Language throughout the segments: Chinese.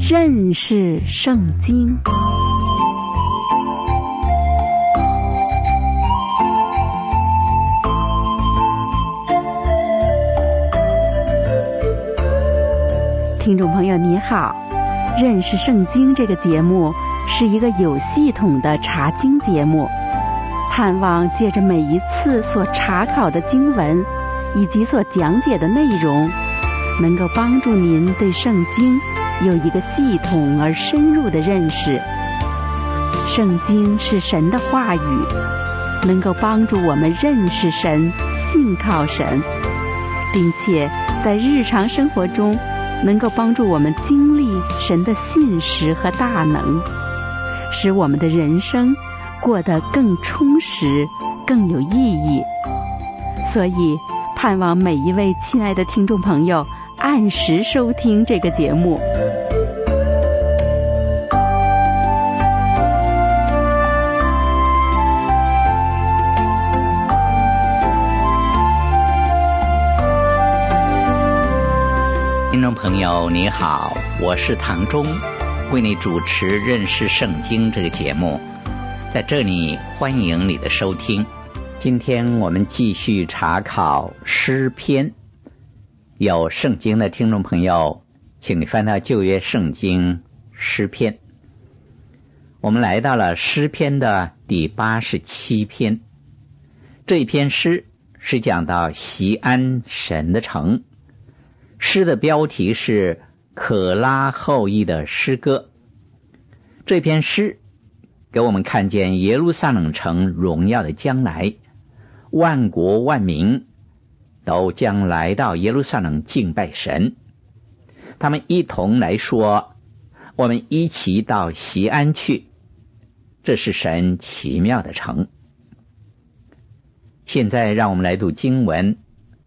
认识圣经。听众朋友你好，认识圣经这个节目是一个有系统的查经节目，盼望借着每一次所查考的经文以及所讲解的内容，能够帮助您对圣经有一个系统而深入的认识。圣经是神的话语，能够帮助我们认识神、信靠神，并且在日常生活中能够帮助我们经历神的信实和大能，使我们的人生过得更充实、更有意义。所以盼望每一位亲爱的听众朋友按时收听这个节目。 听众朋友你好，我是唐忠，为你主持认识圣经这个节目，在这里欢迎你的收听。今天我们继续查考诗篇，有圣经的听众朋友，请你翻到旧约圣经诗篇。我们来到了诗篇的第87篇，这一篇诗是讲到锡安神的城。诗的标题是可拉后裔的诗歌。这篇诗给我们看见耶路撒冷城荣耀的将来，万国万民都将来到耶路撒冷敬拜神，他们一同来说，我们一起到锡安去，这是神奇妙的城。现在让我们来读经文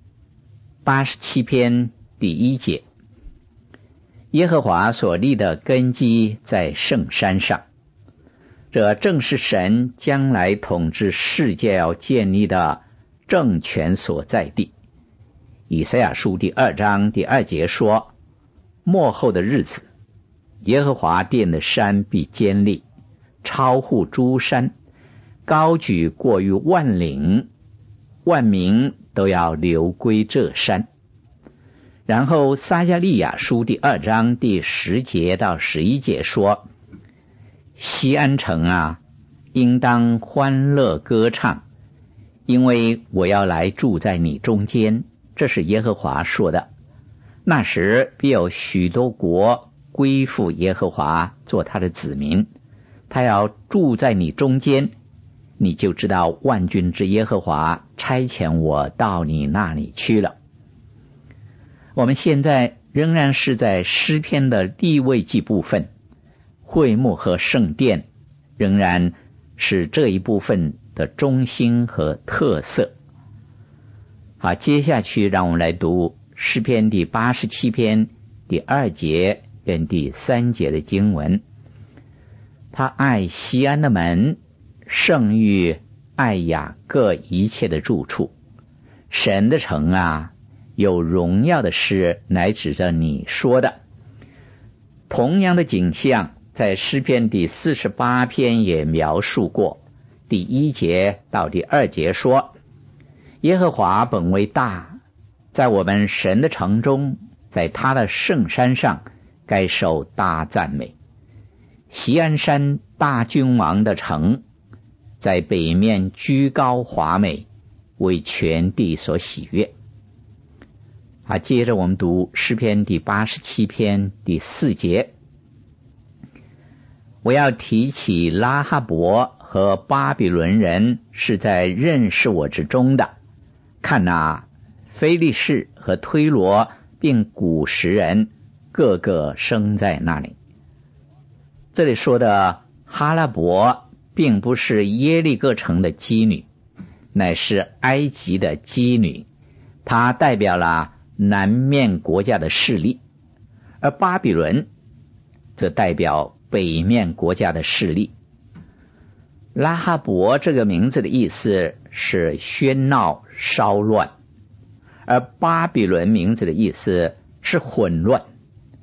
87篇第1节，耶和华所立的根基在圣山上，这正是神将来统治世界要建立的政权所在地。以赛亚书第2章第2节说，末后的日子，耶和华殿的山必坚立，超乎诸山，高举过于万岭，万民都要流归这山。然后撒迦利亚书第2章第10节到11节说，锡安城啊，应当欢乐歌唱，因为我要来住在你中间，这是耶和华说的。那时必有许多国归附耶和华，做他的子民，他要住在你中间，你就知道万军之耶和华差遣我到你那里去了。我们现在仍然是在诗篇的利未记部分，会幕和圣殿仍然是这一部分的中心和特色。好，接下去让我们来读诗篇第87篇第2节跟第3节的经文。他爱锡安的门，胜于爱雅各一切的住处。神的城啊，有荣耀的事乃指着你说的。同样的景象在诗篇第48篇也描述过。第1节到第2节说，耶和华本为大，在我们神的城中，在他的圣山上该受大赞美。锡安山大君王的城，在北面居高华美，为全地所喜悦。接着我们读诗篇第87篇第4节，我要提起拉哈伯和巴比伦人是在认识我之中的，看哪，非利士和推罗并古时人个个生在那里。这里说的哈拉伯并不是耶利哥城的妓女，乃是埃及的妓女，它代表了南面国家的势力，而巴比伦则代表北面国家的势力。拉哈伯这个名字的意思是喧闹骚乱，而巴比伦名字的意思是混乱，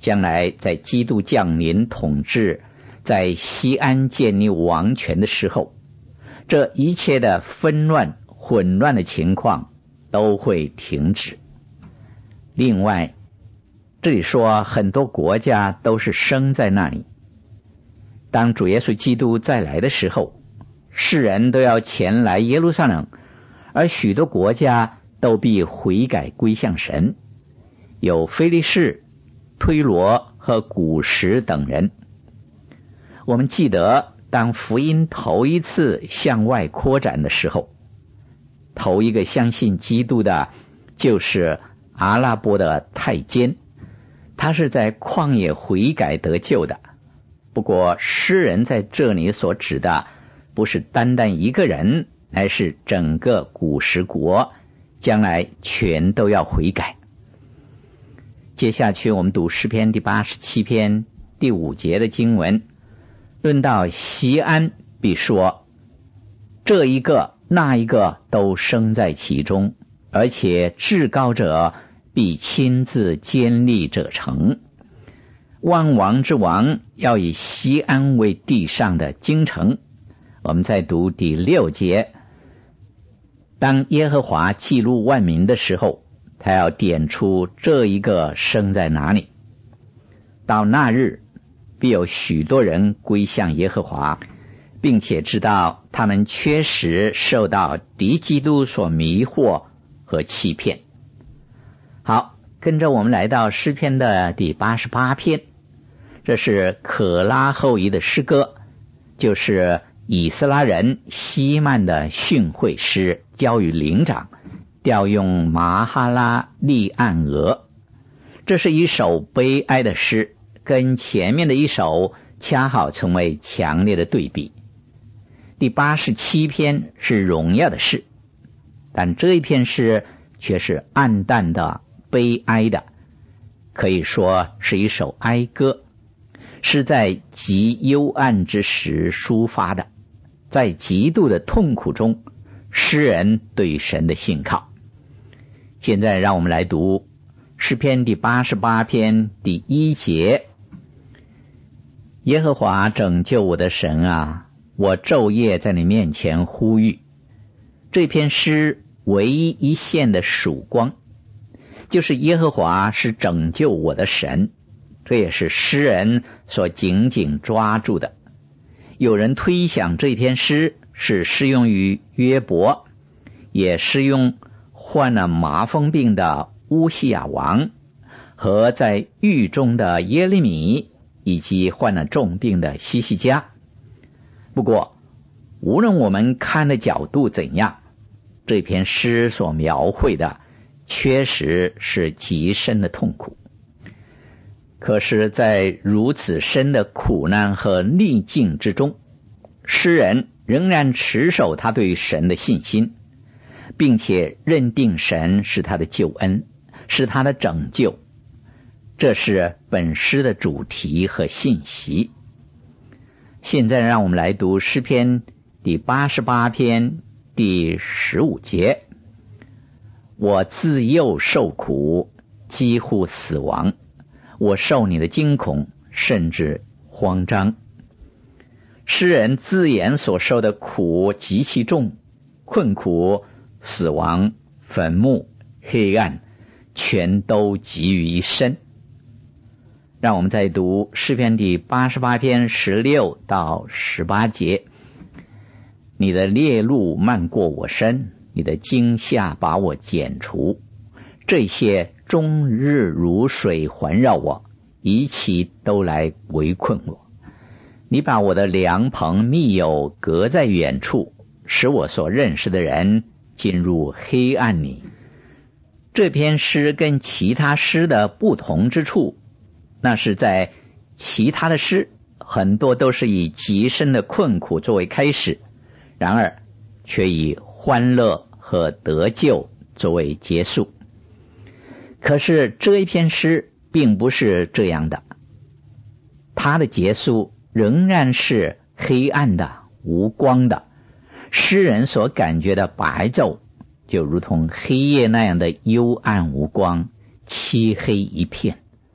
将来在基督降临统治，在西安建立王权的时候，这一切的纷乱混乱的情况都会停止。另外，这里说很多国家都是生在那里。当主耶稣基督再来的时候，世人都要前来耶路撒冷，而许多国家都必悔改归向神，有非利士、推罗和古实等人。我们记得，当福音头一次向外扩展的时候，头一个相信基督的就是阿拉伯的太监，他是在旷野悔改得救的。不过诗人在这里所指的不是单单一个人，乃是整个古实国，将来全都要悔改。接下去我们读诗篇第87篇第5节的经文，论到西安，必说这一个那一个都生在其中，而且至高者必亲自坚立这城。万王之王要以西安为地上的京城。我们再读第6节，当耶和华记录万民的时候，他要点出这一个生在哪里。到那日，必有许多人归向耶和华，并且知道他们确实受到敌基督所迷惑和欺骗。好，跟着我们来到诗篇的第88篇，这是可拉后裔的诗歌，就是以斯拉人希曼的训诲诗，交与灵长，调用马哈拉利暗俄。这是一首悲哀的诗，跟前面的一首恰好成为强烈的对比。第87篇是荣耀的诗，但这一篇诗却是暗淡的悲哀的，可以说是一首哀歌，是在极幽暗之时抒发的，在极度的痛苦中，诗人对神的信靠。现在让我们来读诗篇第88篇第1节，耶和华拯救我的神啊，我昼夜在你面前呼吁。这篇诗唯一一线的曙光，就是耶和华是拯救我的神，这也是诗人所紧紧抓住的。有人推想这篇诗是适用于约伯，也适用患了麻风病的乌西雅王，和在狱中的耶利米，以及患了重病的希西家。不过无论我们看的角度怎样，这篇诗所描绘的确实是极深的痛苦。可是在如此深的苦难和逆境之中，诗人仍然持守他对神的信心，并且认定神是他的救恩，是他的拯救。这是本诗的主题和信息。现在让我们来读诗篇第88篇第15节，我自幼受苦，几乎死亡，我受你的惊恐，甚至慌张。诗人自言所受的苦极其重，困苦、死亡、坟墓、黑暗，全都集于一身。让我们再读诗篇第88篇16到18节，你的烈怒漫过我身，你的惊吓把我剪除，这些终日如水环绕我，一起都来围困我。你把我的良朋密友隔在远处，使我所认识的人进入黑暗里。这篇诗跟其他诗的不同之处，那是在其他的诗很多都是以极深的困苦作为开始，然而却以欢乐和得救作为结束。可是这一篇诗并不是这样的，它的结束仍然是黑暗的、无光的。诗人所感觉的白昼就如同黑夜那样的幽暗无光，漆黑一片。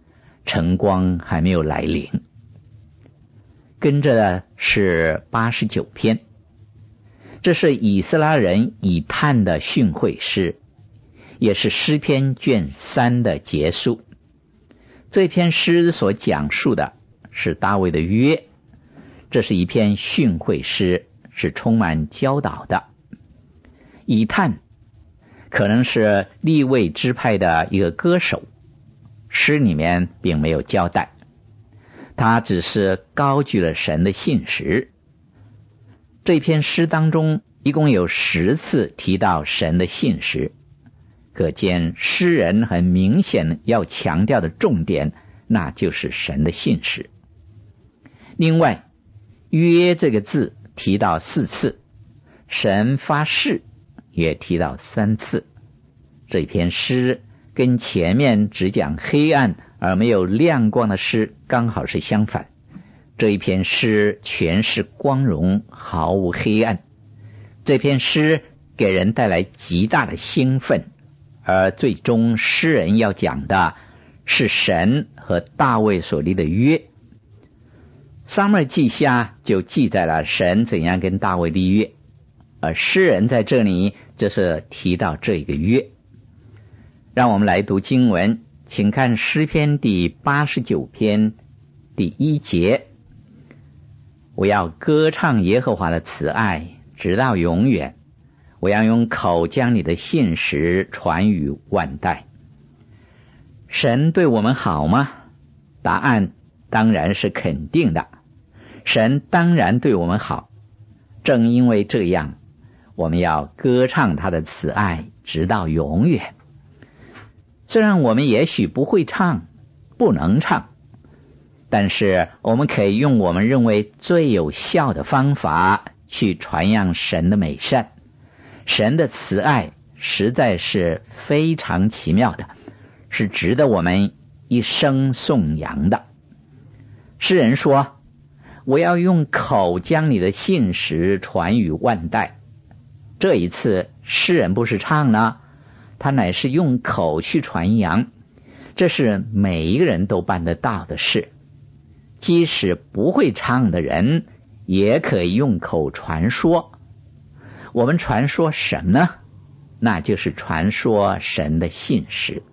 晨光还没有来临。跟着的是89篇，这是以斯拉人以探的训诲诗，也是诗篇卷3的结束。这篇诗所讲述的是大卫的约，这是一篇训诲诗，是充满教导的。以探可能是利未支派的一个歌手，诗里面并没有交代，他只是高举了神的信实。这篇诗当中一共有10次提到神的信实，可见诗人很明显要强调的重点，那就是神的信实。另外，约这个字提到4次，神发誓也提到3次。这篇诗跟前面只讲黑暗而没有亮光的诗刚好是相反，这一篇诗全是光荣，毫无黑暗。这篇诗给人带来极大的兴奋，而最终诗人要讲的是神和大卫所立的约。撒母耳记下就记载了神怎样跟大卫立约，而诗人在这里就是提到这个约。让我们来读经文，请看诗篇第89篇第1节。我要歌唱耶和华的慈爱，直到永远。我要用口将你的信实传于万代。神对我们好吗？答案当然是肯定的。神当然对我们好，正因为这样，我们要歌唱他的慈爱，直到永远。虽然我们也许不会唱，不能唱，但是我们可以用我们认为最有效的方法去传扬神的美善。神的慈爱实在是非常奇妙的，是值得我们一生颂扬的。诗人说，我要用口将你的信实传于万代。这一次诗人不是唱呢，他乃是用口去传扬，这是每一个人都办得到的事。即使不会唱的人也可以用口传说。我们传说什么呢？那就是传说神的信实。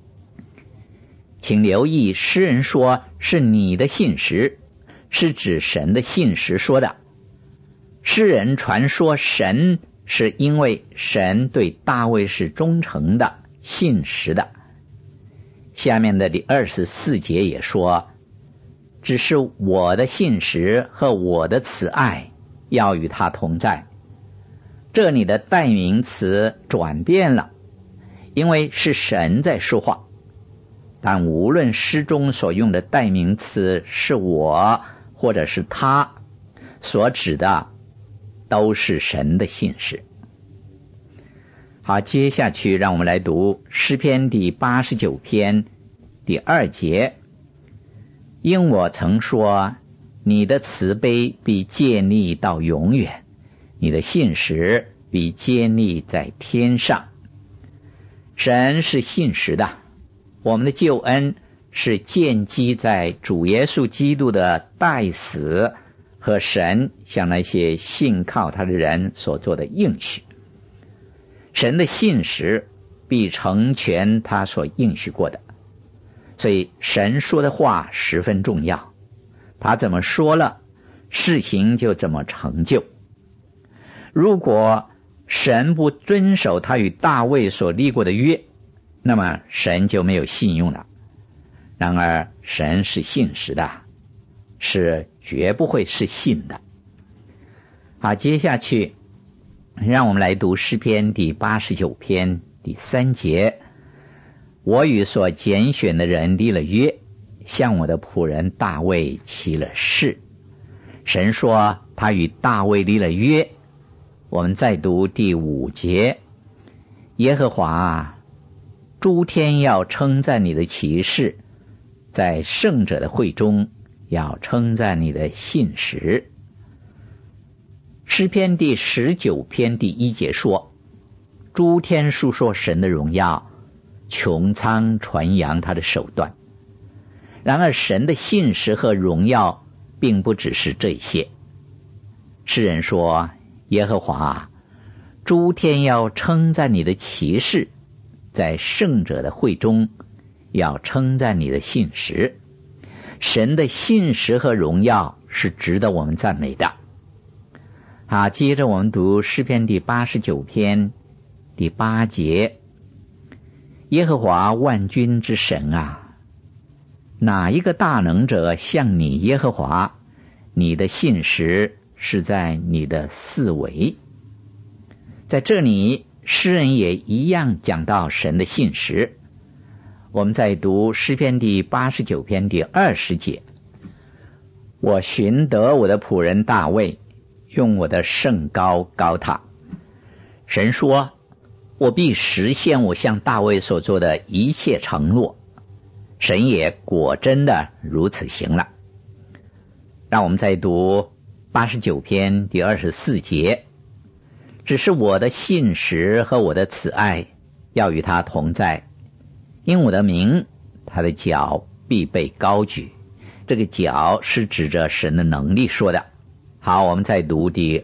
请留意，诗人说是你的信实，是指神的信实说的。诗人传说神，是因为神对大卫是忠诚的、信实的。下面的第24节也说，只是我的信实和我的慈爱要与他同在。这里的代名词转变了，因为是神在说话，但无论诗中所用的代名词是我或者是他，所指的都是神的信实。好，接下去让我们来读诗篇第89篇第2节。因我曾说，你的慈悲必建立到永远，你的信实必坚立在天上。神是信实的，我们的救恩是建基在主耶稣基督的代死和神向那些信靠他的人所做的应许。神的信实必成全他所应许过的，所以神说的话十分重要，他怎么说了，事情就怎么成就。如果神不遵守他与大卫所立过的约，那么神就没有信用了。然而神是信实的，是绝不会失信的。好，接下去让我们来读诗篇第89篇第3节。我与所拣选的人立了约，向我的仆人大卫起了誓。神说他与大卫立了约。我们再读第5节。耶和华，诸天要称赞你的奇事，在圣者的会中要称赞你的信实。诗篇第19篇第1节说，诸天述说神的荣耀，穹苍传扬他的手段。 然而神的信实和荣耀并不只是这些。诗人说，耶和华，诸天要称赞你的奇事，在圣者的会中要称赞你的信实。神的信实和荣耀是值得我们赞美的。好，接着我们读诗篇第89篇第8节，耶和华万军之神啊，哪一个大能者像你耶和华？你的信实是在你的四围。在这里诗人也一样讲到神的信实。我们再读诗篇第89篇第20节，我寻得我的仆人大卫，用我的圣膏膏他。神说，我必实现我向大卫所做的一切承诺。神也果真的如此行了。让我们再读89篇第24节，只是我的信实和我的慈爱要与他同在，因我的名，他的脚必被高举。这个脚是指着神的能力说的。好，我们再读第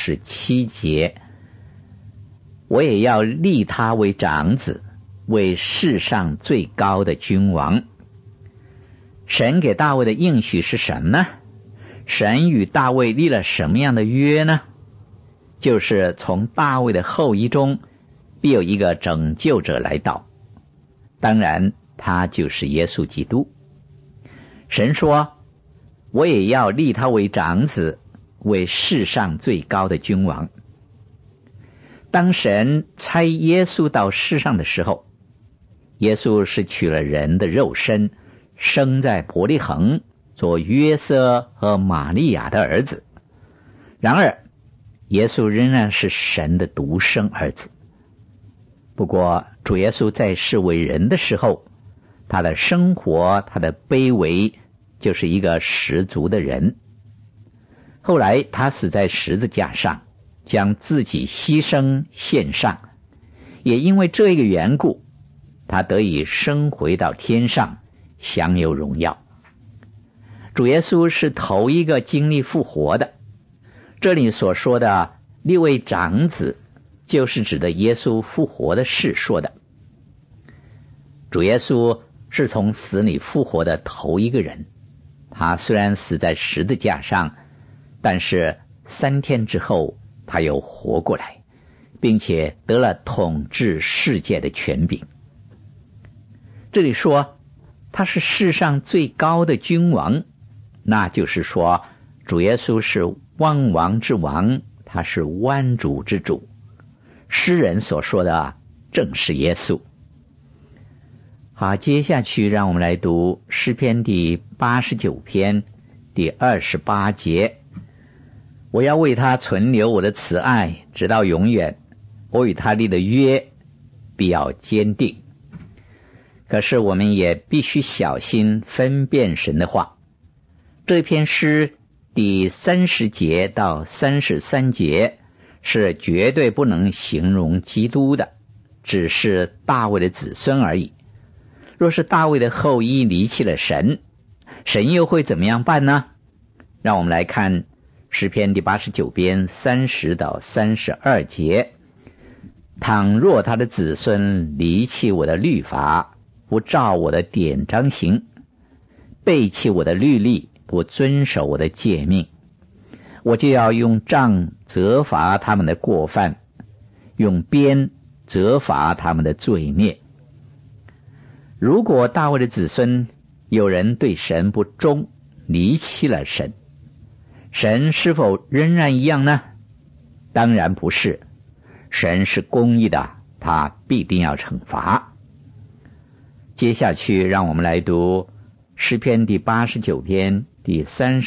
27节，我也要立他为长子，为世上最高的君王。神给大卫的应许是什么呢？神与大卫立了什么样的约呢？就是从大卫的后裔中必有一个拯救者来到，当然他就是耶稣基督。神说，我也要立他为长子，为世上最高的君王。当神差耶稣到世上的时候，耶稣是取了人的肉身，生在伯利恒，做约瑟和玛利亚的儿子。然而耶稣仍然是神的独生儿子。不过主耶稣在世为人的时候，他的生活，他的卑微，就是一个十足的人。后来他死在十字架上，将自己牺牲献上，也因为这个缘故，他得以升回到天上，享有荣耀。主耶稣是头一个经历复活的。这里所说的立位长子，就是指的耶稣复活的事说的。主耶稣是从死里复活的头一个人。他虽然死在十字架上，但是3天之后他又活过来，并且得了统治世界的权柄。这里说他是世上最高的君王，那就是说主耶稣是万王之王，他是万主之主。诗人所说的正是耶稣。好，接下去让我们来读诗篇第89篇第28节，我要为他存留我的慈爱，直到永远，我与他立的约必要坚定。可是我们也必须小心分辨神的话。这篇诗第30节到33节是绝对不能形容基督的，只是大卫的子孙而已。若是大卫的后裔离弃了神，神又会怎么样办呢？让我们来看诗篇第89篇30到32节，倘若他的子孙离弃我的律法，不照我的典章行，背弃我的律例，不遵守我的诫命，我就要用杖责罚他们的过犯，用鞭责罚他们的罪孽。如果大卫的子孙有人对神不忠，离弃了神，神是否仍然一样呢？当然不是，神是公义的，他必定要惩罚。接下去让我们来读诗篇第89篇第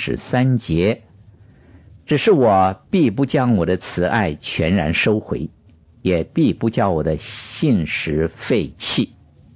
33节，只是我必不将我的慈爱全然收回，也必不叫我的信实废弃。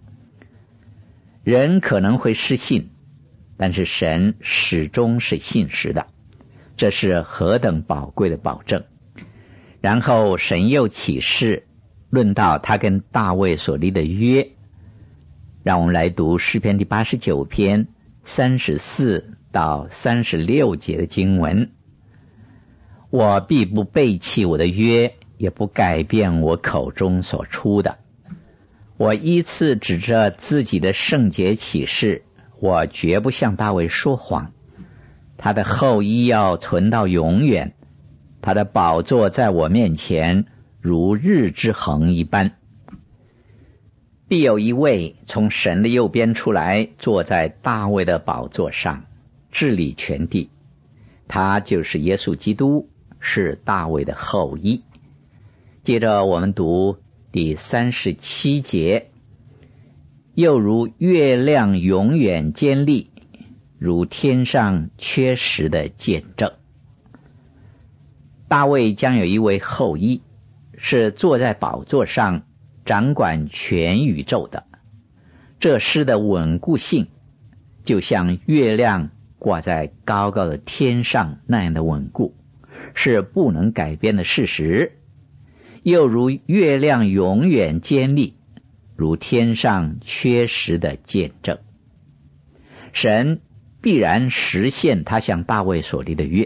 人可能会失信，但是神始终是信实的，这是何等宝贵的保证。然后神又启示论到他跟大卫所立的约。让我们来读诗篇第89篇 34到36节的经文。我必不背弃我的约，也不改变我口中所出的。我依次指着自己的圣洁起誓，我绝不向大卫说谎。他的后裔要存到永远，他的宝座在我面前如日之恒一般。必有一位从神的右边出来，坐在大卫的宝座上，治理全地。他就是耶稣基督，是大卫的后裔。接着我们读第37节，又如月亮永远坚立，如天上缺时的见证。大卫将有一位后裔，是坐在宝座上掌管全宇宙的。这诗的稳固性就像月亮挂在高高的天上那样的稳固，是不能改变的事实。又如月亮永远坚立，如天上缺时的见证。神必然实现他向大卫所立的约。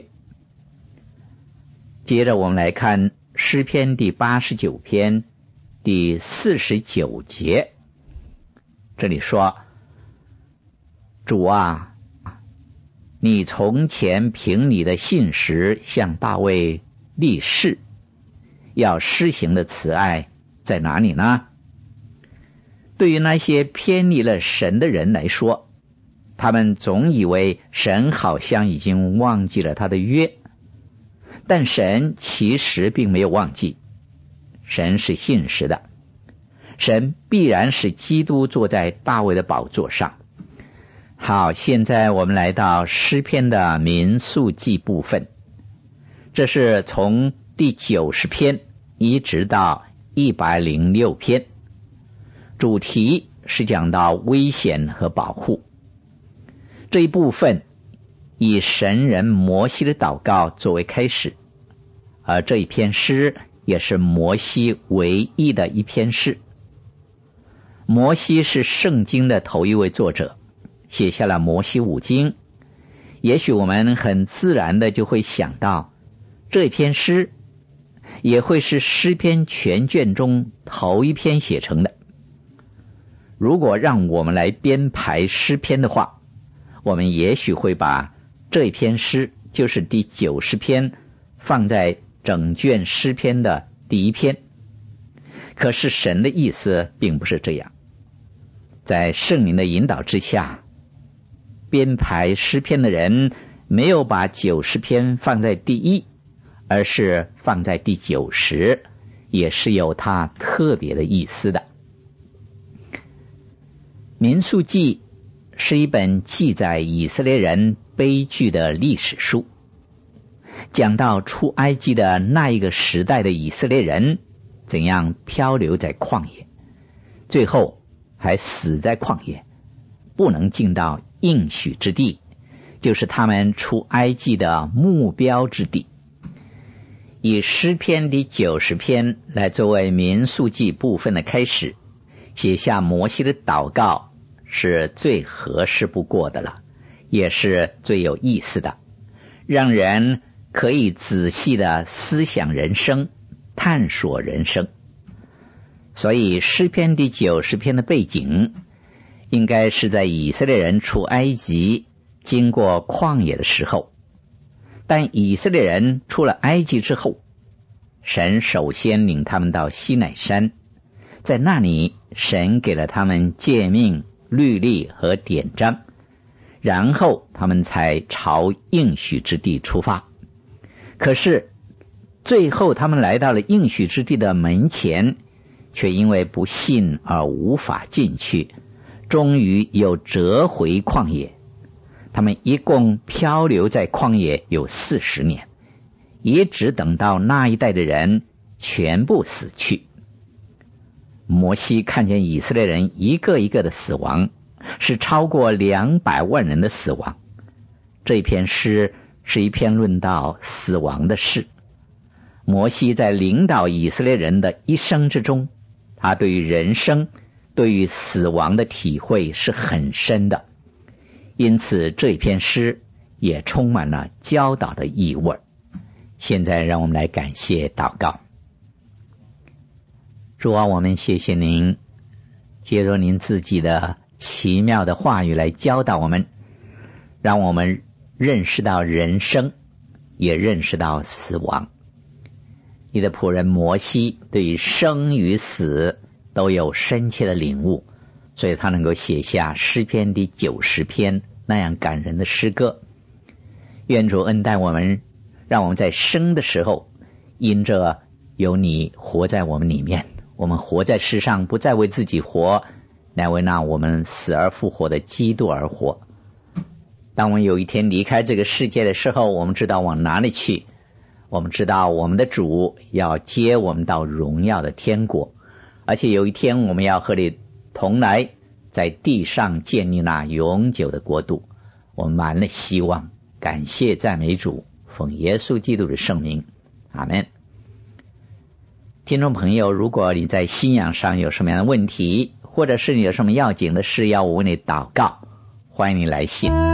接着我们来看诗篇第89篇第49节，这里说：主啊，你从前凭你的信实向大卫立誓，要施行的慈爱在哪里呢？对于那些偏离了神的人来说，他们总以为神好像已经忘记了他的约，但神其实并没有忘记。神是信实的，神必然使基督坐在大卫的宝座上。好，现在我们来到诗篇的民数记部分，这是从第90篇一直到106篇，主题是讲到危险和保护。这一部分以神人摩西的祷告作为开始，而这一篇诗也是摩西唯一的一篇诗。摩西是圣经的头一位作者，写下了摩西五经。也许我们很自然的就会想到，这篇诗也会是诗篇全卷中头一篇写成的。如果让我们来编排诗篇的话，我们也许会把这篇诗，就是第90篇，放在整卷诗篇的第一篇。可是神的意思并不是这样，在圣灵的引导之下，编排诗篇的人没有把90篇放在第一，而是放在第90，也是有它特别的意思的。民数记是一本记载以色列人悲剧的历史书，讲到出埃及的那一个时代的以色列人怎样漂流在旷野，最后还死在旷野，不能进到应许之地，就是他们出埃及的目标之地。以诗篇第90篇来作为民数记部分的开始，写下摩西的祷告，是最合适不过的了，也是最有意思的，让人可以仔细的思想人生，探索人生。所以诗篇第90篇的背景应该是在以色列人出埃及经过旷野的时候。但以色列人出了埃及之后，神首先领他们到西乃山，在那里神给了他们诫命、律例和典章，然后他们才朝应许之地出发。可是最后他们来到了应许之地的门前，却因为不信而无法进去，终于又折回旷野。他们一共漂流在旷野有40年，也只等到那一代的人全部死去。摩西看见以色列人一个一个的死亡，是超过200万人的死亡。这篇诗是一篇论到死亡的事。摩西在领导以色列人的一生之中，他对于人生、对于死亡的体会是很深的。 因此这篇诗也充满了教导的意味。现在让我们来感谢祷告。主啊，我们谢谢您，借着您自己的奇妙的话语来教导我们，让我们认识到人生，也认识到死亡。你的仆人摩西对于生与死都有深切的领悟，所以他能够写下诗篇第90篇那样感人的诗歌。愿主恩待我们，让我们在生的时候，因着有你活在我们里面，我们活在世上不再为自己活，乃为那我们死而复活的基督而活。当我们有一天离开这个世界的时候，我们知道往哪里去，我们知道我们的主要接我们到荣耀的天国，而且有一天我们要和你同来，在地上建立那永久的国度。我们满了希望，感谢赞美主，奉耶稣基督的圣名，阿们。听众朋友，如果你在信仰上有什么样的问题，或者是你有什么要紧的事要我为你祷告，欢迎你来信。